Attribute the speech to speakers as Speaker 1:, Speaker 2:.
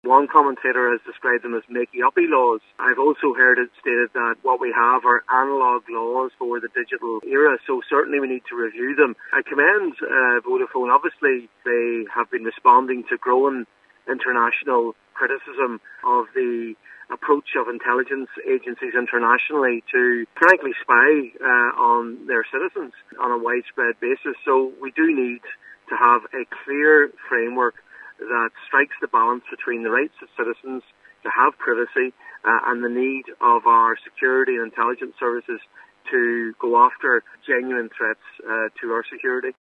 Speaker 1: One commentator has described them as makey-uppy laws. I've also heard it stated that what we have are analogue laws for the digital era, so certainly we need to review them. I commend Vodafone. Obviously, they have been responding to growing international criticism of the approach of intelligence agencies internationally to frankly spy on their citizens on a widespread basis. So we do need to have a clear framework that strikes the balance between the rights of citizens to have privacy and the need of our security and intelligence services to go after genuine threats to our security.